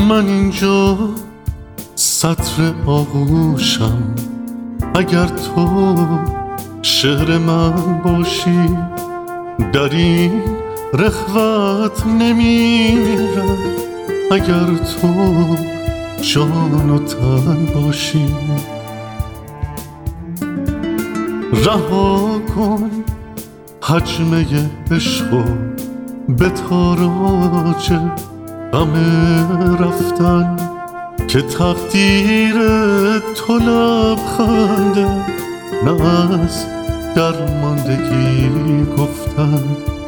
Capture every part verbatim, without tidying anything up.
من اینجا سطر آغوشم، اگر تو شعر من باشی در این رخوت نمیرم، اگر تو جان و تن باشی. رها کن حجمه عشقو به تاراج غم رفتن، که تقدیر تو لبخنده نه از درماندگی گفتن.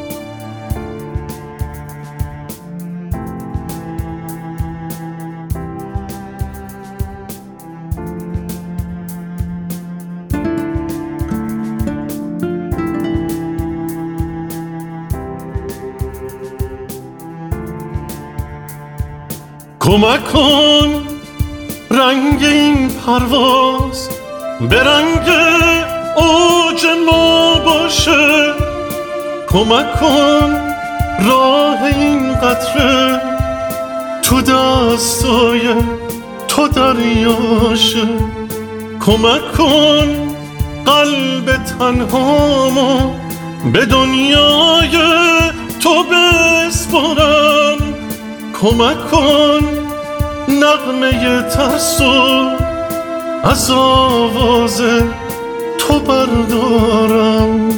کمک کن رنگ این پرواز به رنگ اوج ما باشه، کمک کن راه این قطره تو دستای تو دریاشه، کمک کن قلب تنهامو به دنیای تو بسپارم، کمک کن نغمه ترسو از آواز تو بردارم.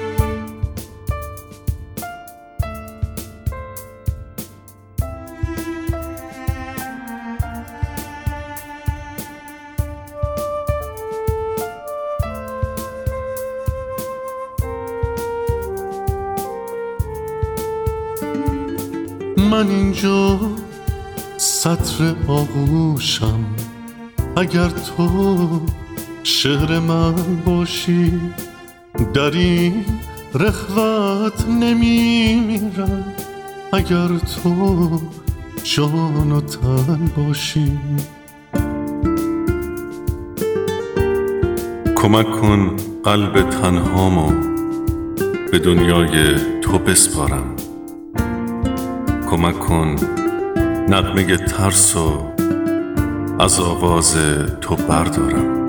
من اینجا سطر آغوشم، اگر تو شعر من باشی در این رخوت نمیمیرم، اگر تو جان و تن باشی. کمک کن قلب تنهامو به دنیای تو بسپارم، کمک کن نغمه ترسو از آواز تو بردارم.